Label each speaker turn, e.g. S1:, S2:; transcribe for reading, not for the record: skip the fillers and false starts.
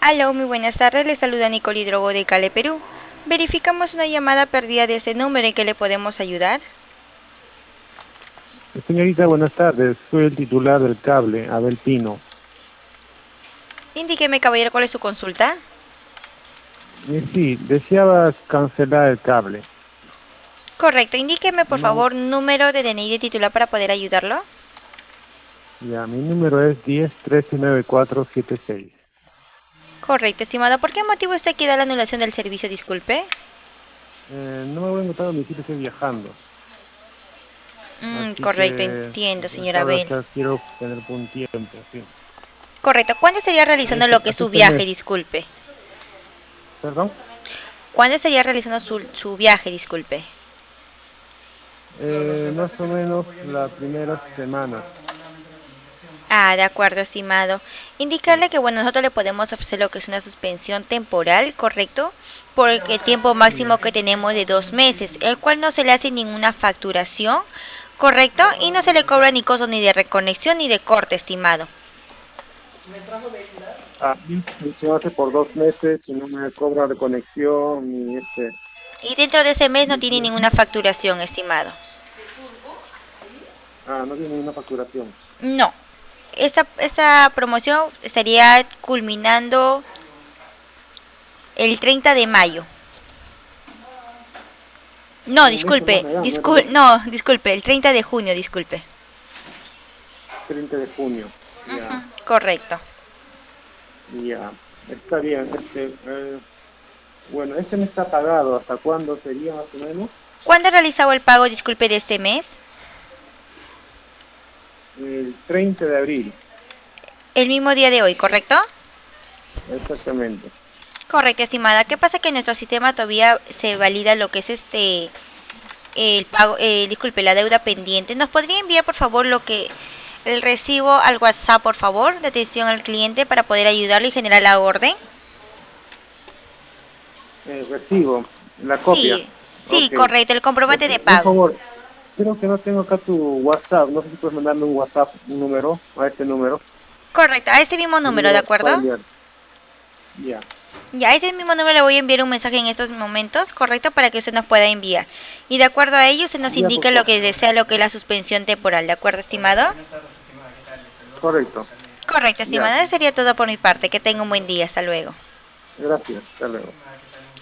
S1: Aló, muy buenas tardes. Le saluda Nicole Hidrogo de Cale, Perú. Verificamos una llamada perdida de este número. ¿En qué le podemos ayudar?
S2: Señorita, buenas tardes. Soy el titular del cable, Abel Pino.
S1: Indíqueme, caballero, cuál es su consulta.
S2: Sí, deseaba cancelar el cable.
S1: Correcto. Indíqueme, por
S2: No,
S1: favor, número de DNI de titular para poder ayudarlo.
S2: ya, mi número es 10 13 94 76.
S1: Correcto, estimado. ¿Por qué motivo usted quiere la anulación del servicio? Disculpe.
S2: No me voy a encontrar mi sitio, estoy viajando. Así
S1: Correcto,
S2: que
S1: entiendo, señora
S2: sabe, o
S1: Abel.
S2: sea, quiero tener un tiempo, sí.
S1: Correcto. ¿Cuándo estaría realizando lo que es
S2: Hasta
S1: su
S2: este
S1: viaje?
S2: mes,
S1: Disculpe.
S2: perdón.
S1: ¿Cuándo estaría realizando su viaje? Disculpe.
S2: Más o menos la primera semana.
S1: Ah, de acuerdo, estimado.
S2: Sí.
S1: Indicarle que, bueno, nosotros le podemos ofrecer lo que es una suspensión temporal, ¿correcto? Por el tiempo máximo
S2: Ya.
S1: que tenemos de 2 meses, el cual no se le hace ninguna facturación, ¿correcto? Y no se le cobra ni costo ni de reconexión ni de corte, estimado.
S2: Ah, se hace por 2 meses y no me cobra de conexión ni
S1: Y dentro de ese mes no tiene
S2: ni
S1: ninguna facturación, estimado.
S2: no tiene ninguna facturación.
S1: No. Esta promoción estaría culminando el 30 de mayo. No,
S2: Un mes nomás
S1: disculpe,
S2: me dan, no era dos.
S1: no, disculpe, el 30 de junio, disculpe.
S2: 30 de junio. Ya,
S1: Correcto.
S2: ya. Está bien. Bueno, este mes está pagado. ¿Hasta cuándo sería más o menos?
S1: ¿Cuándo realizaba el pago, disculpe, de este mes?
S2: El 30 de abril.
S1: El mismo día de hoy, ¿correcto?
S2: Exactamente.
S1: Correcto, estimada. ¿Qué pasa? Que en nuestro sistema todavía se valida lo que es el pago, disculpe, la deuda pendiente. ¿Nos podría enviar, por favor, el recibo al WhatsApp, por favor, de atención al cliente para poder ayudarle y generar la orden?
S2: Recibo la copia.
S1: Sí, sí,
S2: Ok.
S1: correcto, el comprobante de
S2: Un
S1: pago.
S2: favor. Creo que no tengo acá tu WhatsApp. No sé si puedes mandarme un WhatsApp, un número, a este número.
S1: Correcto, a ese mismo
S2: El
S1: número, ¿de
S2: número
S1: acuerdo?
S2: para enviar. Ya.
S1: Ya, a ese mismo número le voy a enviar un mensaje en estos momentos, correcto, para que usted nos pueda enviar. Y de acuerdo a ello, se nos
S2: Ya, por
S1: indica lo
S2: favor.
S1: que desea, lo que es la suspensión temporal, ¿de acuerdo, estimado?
S2: Correcto.
S1: Correcto,
S2: Ya.
S1: estimado. Eso sería todo por mi parte. Que tenga un buen día. Hasta luego.
S2: Gracias. Hasta luego.